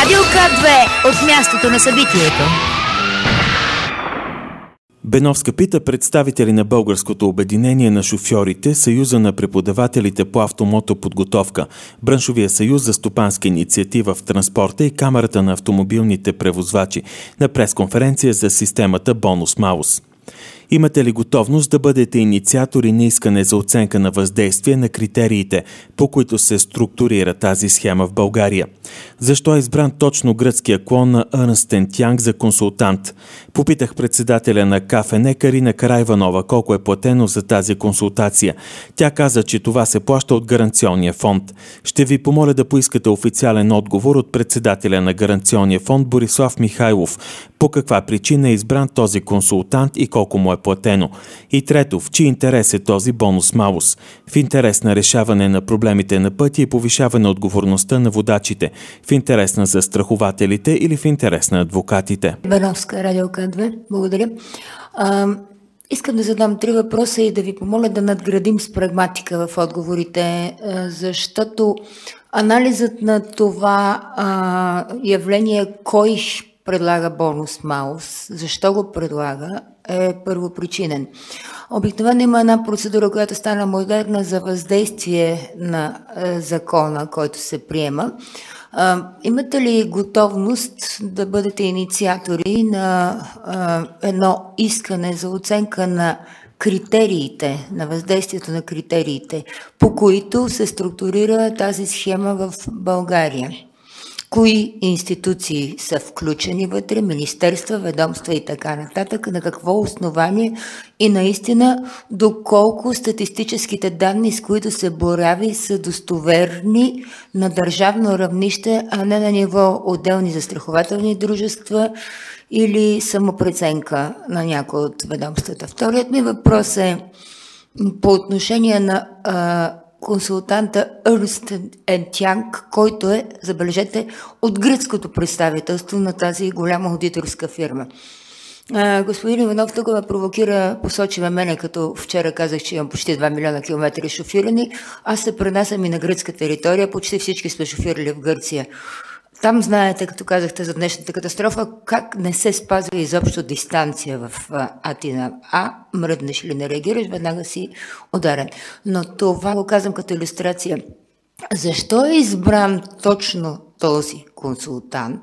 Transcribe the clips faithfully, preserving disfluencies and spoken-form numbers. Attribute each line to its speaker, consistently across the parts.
Speaker 1: Радио К две от мястото на събитието.
Speaker 2: Беновска пита представители на Българското обединение на шофьорите, Съюза на преподавателите по автомотоподготовка, Браншовия съюз за стопанска инициатива в транспорта и Камарата на автомобилните превозвачи на пресконференция за системата Бонус-Малус. Имате ли готовност да бъдете инициатори на искане за оценка на въздействие на критериите, по които се структурира тази схема в България? Защо е избран точно гръцкия клон на Ернст енд Янг за консултант? Попитах председателя на КФН Карина Караиванова колко е платено за тази консултация. Тя каза, че това се плаща от Гаранционния фонд. Ще ви помоля да поискате официален отговор от председателя на Гаранционния фонд Борислав Михайлов. По каква причина е избран този консултант и колко му е платено? И трето, в чий интерес е този бонус-малус? В интерес на решаване на проблемите на пътя и повишаване отговорността на водачите? В интерес на застрахователите или в интерес на адвокатите?
Speaker 3: Беновска, Радио К две. Благодаря. А, искам да задам три въпроса и да ви помоля да надградим с прагматика в отговорите, защото анализът на това а, явление, кой предлага бонус-малус, защо го предлага, е първопричинен. Обикновено има една процедура, която стана модерна за въздействие на е, закона, който се приема. А, имате ли готовност да бъдете инициатори на а, едно искане за оценка на критериите, на въздействието на критериите, по които се структурира тази схема в България? Кои институции са включени вътре, министерства, ведомства и така нататък, на какво основание и наистина доколко статистическите данни, с които се борави, са достоверни на държавно равнище, а не на ниво отделни застрахователни дружества или самопреценка на някои от ведомствата. Вторият ми въпрос е по отношение на а, консултанта Ернст енд Янг, който е, забележете, от гръцкото представителство на тази голяма аудиторска фирма. А, господин Иванов тук ме провокира, посочи ме мене, като вчера казах, че имам почти два милиона километри шофирани. Аз се пренасям и на гръцка територия, почти всички сме шофирали в Гърция. Там знаете, като казахте за днешната катастрофа, как не се спазва изобщо дистанция в Атина. А, мръднеш или не реагираш, веднага си ударен. Но това го казвам като илюстрация. Защо е избран точно този консултант?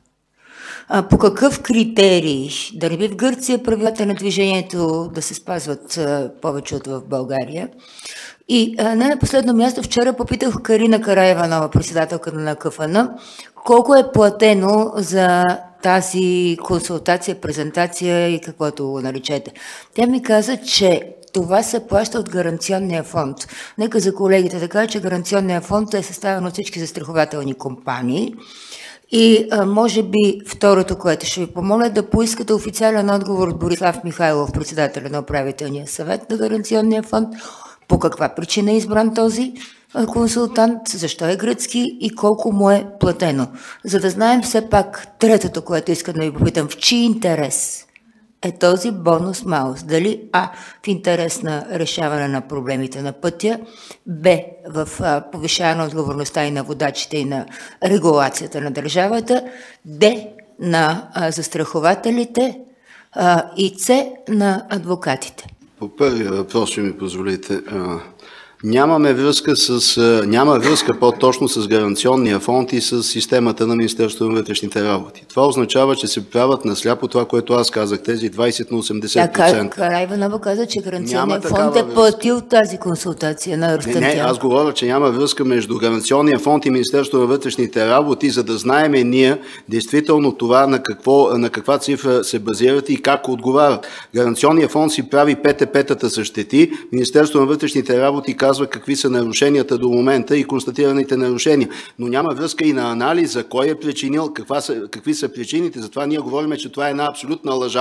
Speaker 3: А, по какъв критерий? Да не би в Гърция правилата на движението да се спазват а, повече от в България? И а, не на последно място, вчера попитах Карина Караиванова, председателка на КФН, колко е платено за тази консултация, презентация и каквото го наречете. Тя ми каза, че това се плаща от Гаранционния фонд. Нека за колегите да кажа, че Гаранционния фонд е съставен от всички застрахователни компании. И а, може би второто, което ще ви помоля, да поискате официален отговор от Борислав Михайлов, председателя на управителния съвет на Гаранционния фонд, по каква причина е избран този консултант, защо е гръцки и колко му е платено. За да знаем все пак третото, което искам да ви попитам, в чий интерес е този бонус-малус? Дали А, в интерес на решаване на проблемите на пътя, Б, в а, повишаване на отговорността и на водачите и на регулацията на държавата, Д, на а, застрахователите а, и С, на адвокатите.
Speaker 4: По първия въпрос ще ми позволите. Нямаме връзка с, няма връзка по-точно с Гаранционния фонд и с системата на Министерството на вътрешните работи. Това означава, че се правят насляпо това, което аз казах, тези двайсет на осемдесет процента.
Speaker 3: Да, Караиванова каза, че Гаранционния фонд е платил тази консултация на Ернст енд Янг.
Speaker 4: Не, не, аз говоря, че няма връзка между Гаранционния фонд и Министерството на вътрешните работи, за да знаеме ние действително това на, какво, на каква цифра се базират и как отговарят. Гаранционния фонд си прави ПТП-тата за щети, Министерството на вътрешните работи казва какви са нарушенията до момента и констатираните нарушения. Но няма връзка и на анализа, кой е причинил, каква са, какви са причините. Затова ние говорим, че това е една абсолютна лъжа.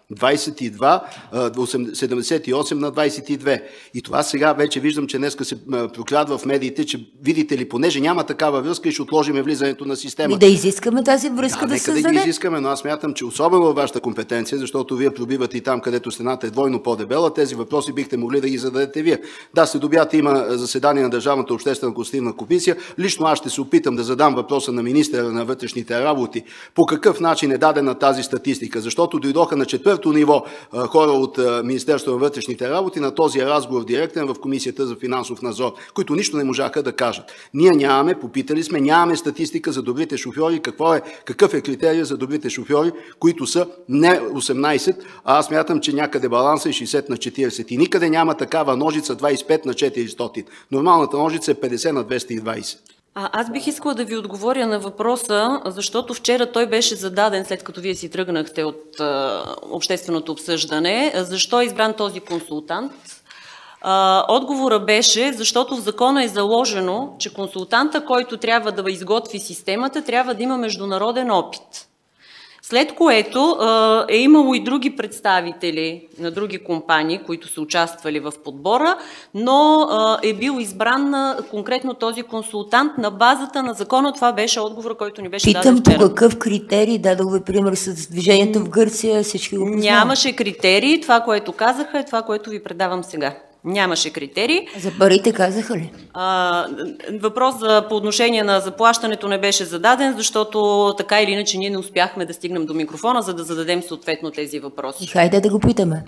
Speaker 4: двадесет и два, седемдесет и осем на двадесет и две. И това сега вече виждам, че днеска се прокрадва в медиите, че видите ли, понеже няма такава връзка и ще отложиме влизането на системата.
Speaker 3: И да изискаме тази връзка да,
Speaker 4: да
Speaker 3: се
Speaker 4: създаде. Да, ги изискаме, но аз смятам, че особено във вашата компетенция, защото вие пробивате и там, където стената е двойно по-дебела, тези въпроси бихте могли да ги зададете вие. Да, след обяд има заседание на Държавната обществена консултативна комисия. Лично аз ще се опитам да задам въпроса на министъра на вътрешните работи по какъв начин е дадена тази статистика, защото дойдоха на четвърто ниво хора от Министерството на вътрешните работи на този разговор директен в Комисията за финансов надзор, които нищо не можаха да кажат. Ние нямаме, попитали сме, нямаме статистика за добрите шофьори, какво е, какъв е критерия за добрите шофьори, които са не осемнадесет, а аз мятам, че някъде баланса е шейсет на четиридесет. И никъде няма такава ножица двадесет и пет на четиристотин. Нормалната ножица е петдесет на двеста и двадесет.
Speaker 5: А, аз бих искала да ви отговоря на въпроса, защото вчера той беше зададен, след като вие си тръгнахте от а, общественото обсъждане. Защо е избран този консултант? А, отговора беше, защото в закона е заложено, че консултанта, който трябва да изготви системата, трябва да има международен опит. След което а, е имало и други представители на други компании, които са участвали в подбора, но а, е бил избран на, конкретно този консултант на базата на закона. Това беше отговор, който ни беше
Speaker 3: Питам
Speaker 5: даден вчера.
Speaker 3: Питам по какъв критерий, дадох ви пример с движението в Гърция, всички го познават.
Speaker 5: Нямаше критерии, това, което казаха е това, което ви предавам сега. Нямаше критерии.
Speaker 3: За парите казаха ли?
Speaker 5: А, въпрос за, по отношение на заплащането не беше зададен, защото така или иначе ние не успяхме да стигнем до микрофона, за да зададем съответно тези въпроси.
Speaker 3: И хайде да го питаме.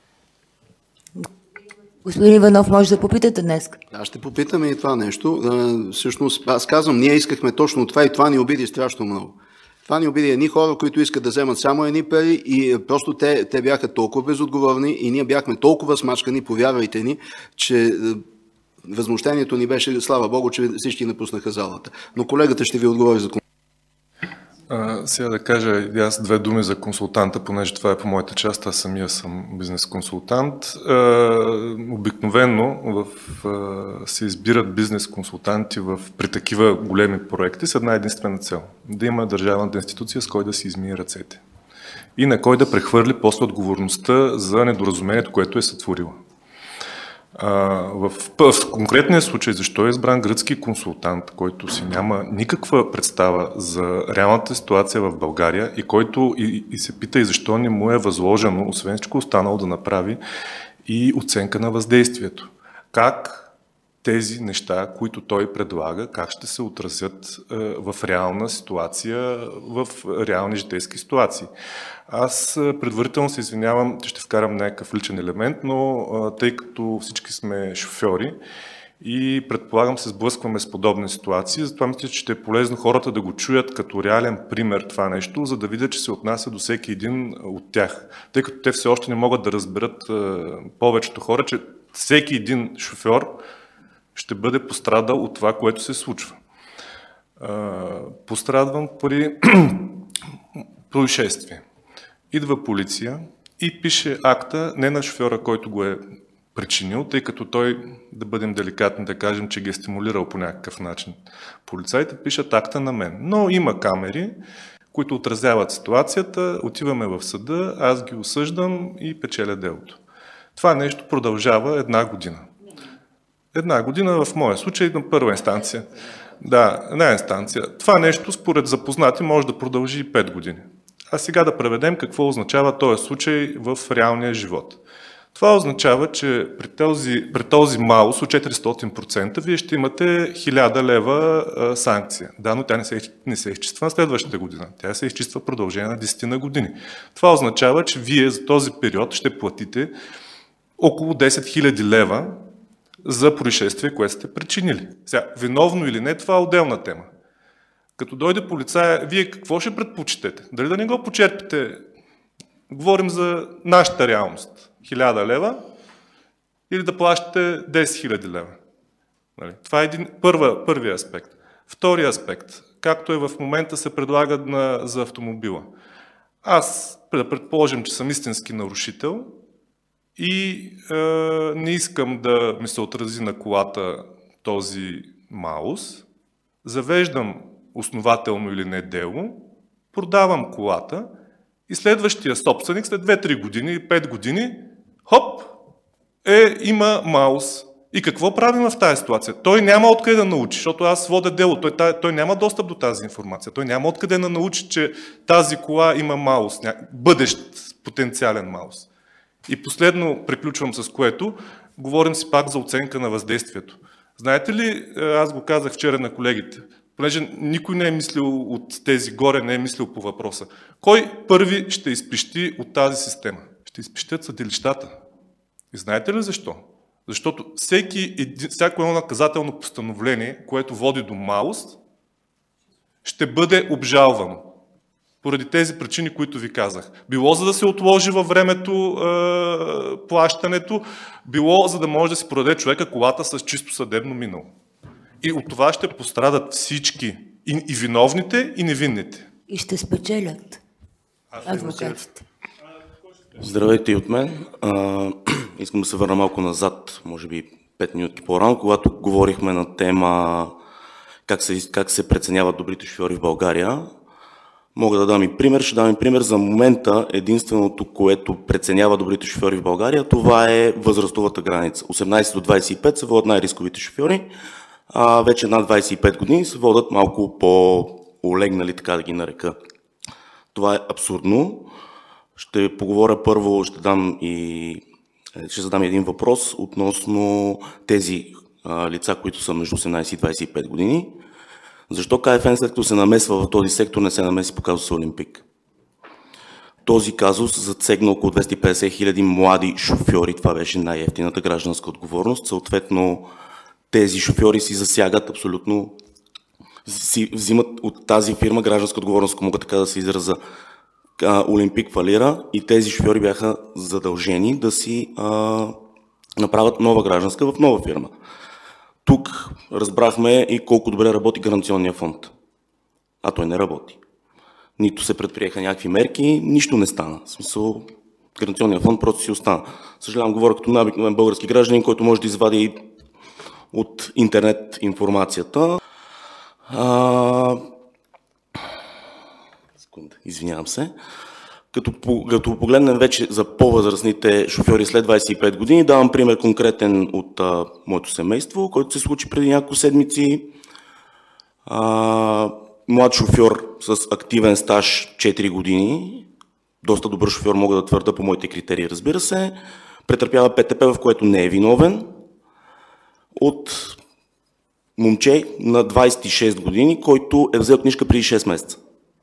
Speaker 3: Господин Иванов, може да попитате днес.
Speaker 4: Аз ще попитаме и това нещо. Всъщност, аз казвам, ние искахме точно това и това ни обиди страшно много. Това ни обиди едни хора, които искат да вземат само едни пари и просто те, те бяха толкова безотговорни и ние бяхме толкова смачкани, повярвайте ни, че възмущението ни беше, слава Богу, че всички напуснаха залата. Но колегата ще ви отговори за
Speaker 6: А, сега да кажа и аз две думи за консултанта, понеже това е по моята част, аз самия съм бизнес консултант. А, обикновено в, а, се избират бизнес консултанти в, при такива големи проекти с една единствена цел. Да има държавната институция, с кой да си измие ръцете. И на кой да прехвърли после отговорността за недоразумението, което е сътворила. В, в конкретния случай, защо е избран гръцки консултант, който си няма никаква представа за реалната ситуация в България и който и, и се пита и защо не му е възложено, освен всичко останало, да направи и оценка на въздействието. Как тези неща, които той предлага, как ще се отразят е, в реална ситуация, в реални житейски ситуации. Аз предварително се извинявам, че ще вкарам някакъв личен елемент, но е, тъй като всички сме шофьори и предполагам се сблъскваме с подобни ситуации, затова мисля, че ще е полезно хората да го чуят като реален пример това нещо, за да видят, че се отнася до всеки един от тях. Тъй като те все още не могат да разберат е, повечето хора, че всеки един шофьор ще бъде пострадал от това, което се случва. Пострадвам при происшествие. Идва полиция и пише акта не на шофьора, който го е причинил, тъй като той, да бъдем деликатни, да кажем, че ги е стимулирал по някакъв начин. Полицаите пишат акта на мен. Но има камери, които отразяват ситуацията, отиваме в съда, аз ги осъждам и печеля делото. Това нещо продължава една година. Една година в моя случай на първа инстанция. Да, една инстанция. Това нещо според запознати може да продължи и пет години. А сега да преведем какво означава този случай в реалния живот. Това означава, че при този, при този малус от четиристотин процента вие ще имате хиляда лева а, санкция. Да, но тя не се, не се изчиства на следващата година. Тя се изчиства в продължение на десет на години. Това означава, че вие за този период ще платите около десет хиляди лева за происшествие, което сте причинили. Сега, виновно или не, това е отделна тема. Като дойде полицая, вие какво ще предпочитете? Дали да не го почерпите? Говорим за нашата реалност. Хиляда лева или да плащате десет хиляди лева. Нали? Това е един, първа, първия аспект. Втория аспект, както е в момента се предлага на, за автомобила. Аз да предположим, че съм истински нарушител и е, не искам да ми се отрази на колата този малус, завеждам основателно или не дело, продавам колата И следващия собственик след две-три години, пет години, хоп, е, има маус. И какво правим в тази ситуация? Той няма откъде да научи, защото аз водя дело. Той, той няма достъп до тази информация. Той няма откъде да научи, че тази кола има маус, бъдещ потенциален маус. И последно приключвам с което, говорим си пак за оценка на въздействието. Знаете ли, аз го казах вчера на колегите, понеже никой не е мислил от тези горе, не е мислил по въпроса. Кой първи ще изпищи от тази система? Ще изпищят съдилищата. И знаете ли защо? Защото всеки, всяко едно наказателно постановление, което води до маус, ще бъде обжалвано. Поради тези причини, които ви казах. Било за да се отложи във времето е, плащането, било за да може да си продаде човека колата с чисто съдебно минало. И от това ще пострадат всички. И, и виновните, и невинните.
Speaker 3: И ще спечелят адвокатите.
Speaker 7: Здравейте и от мен. А, искам да се върна малко назад, може би пет минути по-рано, когато говорихме на тема как се, как се преценяват добрите шофьори в България. Мога да дам и пример. Ще дам и пример за момента. Единственото, което преценява добрите шофьори в България, това е възрастовата граница. осемнайсет до двайсет и пет се водят най-рисковите шофьори, а вече над двайсет и пет години се водят малко по-олегнали, така да ги нарека. Това е абсурдно. Ще поговоря първо, ще дам и ще задам един въпрос относно тези а, лица, които са между осемнайсет и двайсет и пет години. Защо КФН, след като се намесва в този сектор, не се намеси по казуса Олимпик? Този казус засегна около двеста и петдесет хиляди млади шофьори. Това беше най-евтината гражданска отговорност. Съответно, тези шофьори си засягат абсолютно, си взимат от тази фирма гражданска отговорност, ако мога така да се израза. Олимпик фалира и тези шофьори бяха задължени да си а, направят нова гражданска в нова фирма. Тук разбрахме и колко добре работи гаранционния фонд. А той не работи. Нито се предприеха някакви мерки, нищо не стана. В смисъл, гаранционния фонд просто си остана. Съжалявам, говоря като обикновен български гражданин, който може да извади от интернет информацията. А... Секунда, извинявам се. Като, като погледнем вече за по-възрастните шофьори след двайсет и пет години, давам пример конкретен от а, моето семейство, който се случи преди няколко седмици. А, млад шофьор с активен стаж четири години, доста добър шофьор, мога да твърда по моите критерии, разбира се, претърпява ПТП, в което не е виновен, от момче на двайсет и шест години, който е взел книжка преди шест месеца.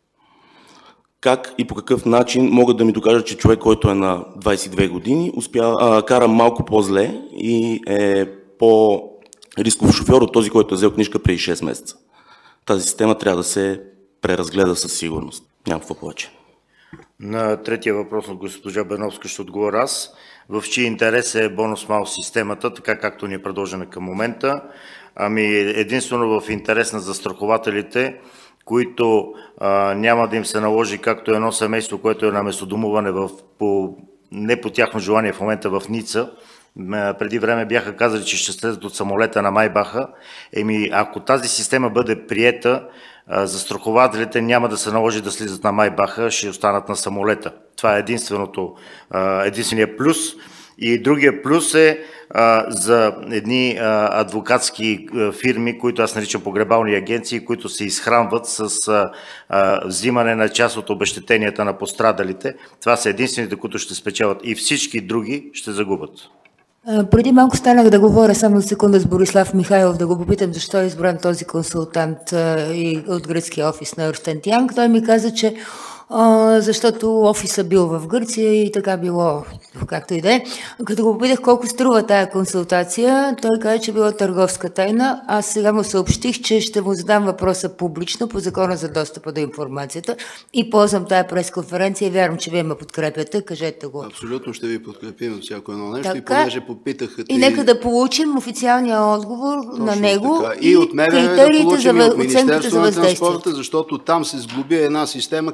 Speaker 7: Как и по какъв начин могат да ми докажат, че човек, който е на двайсет и две години, успя, а, кара малко по-зле и е по-рисков шофьор от този, който е взел книжка преди шест месеца. Тази система трябва да се преразгледа със сигурност. Няма какво повече.
Speaker 8: На третия въпрос от госпожа Беновска ще отговоря аз. В чий интерес е бонус-малус системата, така както ни е предложена към момента? Ами единствено в интерес на застрахователите, които а, няма да им се наложи както едно семейство, което е на местодомуване в, по, не по тяхно желание в момента в Ница. Преди време бяха казали, че ще слезат от самолета на Майбаха. Еми, ако тази система бъде приета, застрахователите няма да се наложи да слизат на Майбаха, ще останат на самолета. Това е единственото, единствения плюс. И другия плюс е а, за едни а, адвокатски а, фирми, които аз наричам погребални агенции, които се изхранват с а, а, взимане на част от обезщетенията на пострадалите. Това са единствените, които ще спечелят, и всички други ще загубят.
Speaker 3: А, преди малко станах да говоря само секунда с Борислав Михайлов, да го попитам защо е избран този консултант а, и от гръцкия офис на Ерстен Янг. Той ми каза, че Uh, защото офиса бил в Гърция и така било, както и да е. Като го попитах колко струва тая консултация, той каза, че била търговска тайна. Аз сега му съобщих, че ще му задам въпроса публично по закона за достъпа до информацията и ползвам тая пресконференция и вярвам, че вие ме подкрепяте. Кажете го.
Speaker 4: Абсолютно ще ви подкрепим всяко едно нещо.
Speaker 3: Така,
Speaker 4: и понеже попитаха...
Speaker 3: И нека да получим официалния отговор точно на него
Speaker 4: така. И, и от мен
Speaker 3: критериите
Speaker 4: да получим
Speaker 3: за
Speaker 4: и от Министерството
Speaker 3: за
Speaker 4: на транспорта, защото там се сглоби една система като мъгла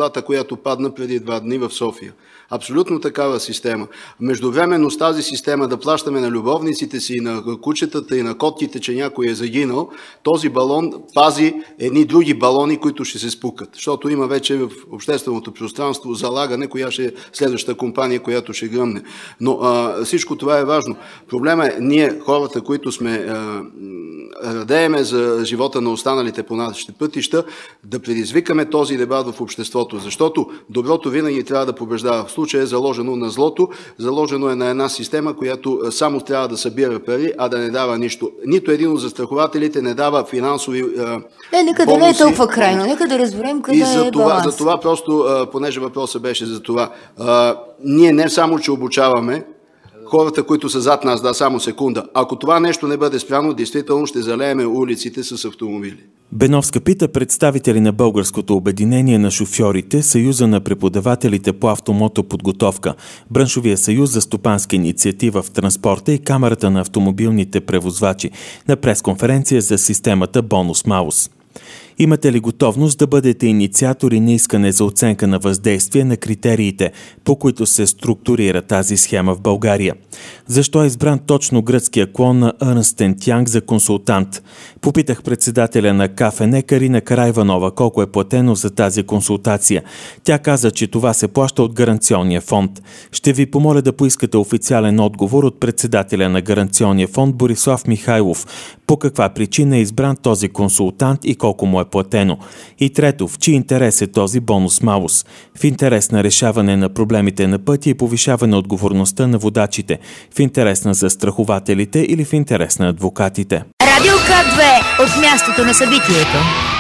Speaker 4: водата, която падна преди два дни в София. Абсолютно такава система. Междувременно с тази система да плащаме на любовниците си, на кучетата и на котките, че някой е загинал, този балон пази едни други балони, които ще се спукат. Защото има вече в общественото пространство залагане, коя ще е следващата компания, която ще гръмне. Но а, всичко това е важно. Проблема е ние, хората, които сме а, радееме за живота на останалите по нашите пътища, да предизвикаме този дебат в обществото, защото доброто винаги трябва да побеждава. В случая е заложено на злото, заложено е на една система, която само трябва да събира пари, а да не дава нищо. Нито един от застрахователите не дава финансови
Speaker 3: Не, нека да не е толкова крайно, нека да разберем къде
Speaker 4: и за
Speaker 3: е
Speaker 4: това,
Speaker 3: баланс.
Speaker 4: за това просто, понеже въпросът беше за това, ние не само, че обучаваме хората, които са зад нас, да, само секунда. Ако това нещо не бъде спряно, действително ще залееме улиците с автомобили.
Speaker 2: Беновска пита представители на Българското обединение на шофьорите, Съюза на преподавателите по автомотоподготовка, Браншовия съюз за стопанска инициатива в транспорта и Камарата на автомобилните превозвачи на пресконференция за системата Бонус-Малус. Имате ли готовност да бъдете инициатори на искане за оценка на въздействие на критериите, по които се структурира тази схема в България? Защо е избран точно гръцкия клон на Ернст енд Янг за консултант? Попитах председателя на КФН Карина Карайванова колко е платено за тази консултация. Тя каза, че това се плаща от Гаранционния фонд. Ще ви помоля да поискате официален отговор от председателя на Гаранционния фонд Борислав Михайлов. По каква причина е избран този консултант и колко му е платено? И трето, в чий интерес е този бонус-малус? В интерес на решаване на проблемите на пътя и повишаване отговорността на водачите? В интерес на застрахователите или в интерес на адвокатите?
Speaker 1: Радио К две от мястото на събитието.